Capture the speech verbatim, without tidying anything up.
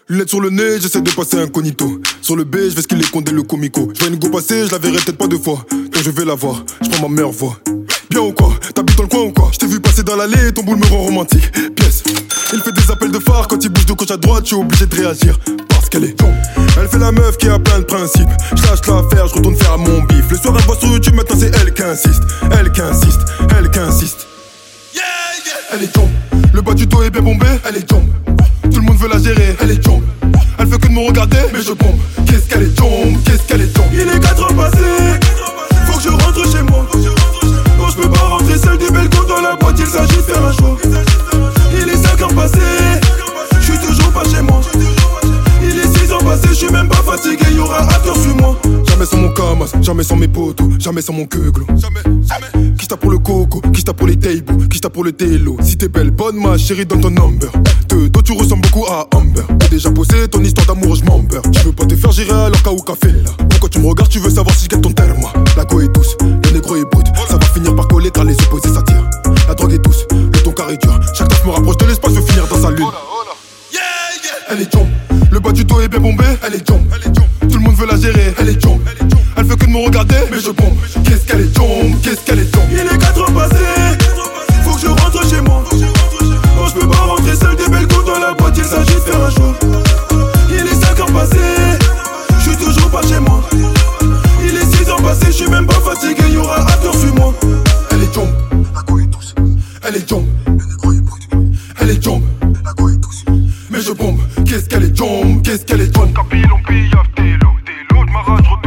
Lunettes sur le nez, j'essaie de passer incognito. Sur le B, je vais skiller condé le comico. Je vois une go passer, je la verrai peut-être pas deux fois. Donc je vais la voir, je prends ma meilleure voix. Bien ou quoi? T'habites dans le coin ou quoi? Je t'ai vu passer dans l'allée, ton boule me rend romantique. Pièce. Il fait des appels de phare, quand il bouge de gauche à droite, je suis obligé de réagir. Parce qu'elle est con. Elle fait la meuf qui a plein de principes. Je lâche l'affaire, je retourne faire mon bif. Le soir elle voit sur YouTube, maintenant c'est elle qui insiste. Elle qui insiste, elle qui insiste. Yeah, yeah. Elle est tombe. Le bas du dos est bien bombé, elle est tombe. Tout le monde veut la gérer, elle est tombe. Elle fait que de me regarder, mais je bombe. Qu'est-ce qu'elle est tombe, qu'est-ce qu'elle est tombe. Il est quatre heures passées, faut que je rentre chez moi. Non, je peux pas rentrer seul du balcon dans la boîte, il s'agit de faire un choix. Il est cinq heures passées, je suis toujours pas chez moi. Il est six heures passées, je suis même pas fatigué, y'aura un tour sur moi. Jamais sans mon camas, jamais sans mes potos, jamais sans mon queuglo. Jamais, jamais. Qui pour le coco, qui pour les tables, qui pour le télo. Si t'es belle, bonne ma chérie, donne ton number. De dos tu ressembles beaucoup à Amber. T'as déjà posé ton histoire d'amour, je m'en beurre. Tu veux pas te faire gérer alors qu'à ou café là. Quand tu me regardes, tu veux savoir si je gagne ton terme. La go est douce, le négro est brut. Ça va finir par coller car les opposés s'attirent. La drogue est douce, le ton carré dur. Chaque taf me rapproche de l'espace, je veux finir dans sa lune. Yeah, yeah. Elle est jump, le bas du dos est bien bombé. Elle est jump, tout le monde veut la gérer. Elle est jump, elle fait que de me regarder, mais je bombe. Qu'est-ce qu'elle est jump, qu'est-ce qu'elle est jump. Il est quatre heures passées, faut que je rentre chez moi. Non, je peux pas rentrer seul des belles go dans la boîte, il s'agit de faire un choix. Il est cinq heures passées, je suis toujours pas chez moi. Il est six heures passées, je suis même pas fatigué, y'aura un tour sur moi. Elle est jump, la go est douce. Elle est jump, le négro est brut. Elle est jump, la go est douce. Mais je bombe, qu'est-ce qu'elle est jump, qu'est-ce qu'elle est jump. Capilon, pillaf, t'es l'eau, t'es l'eau de ma rage.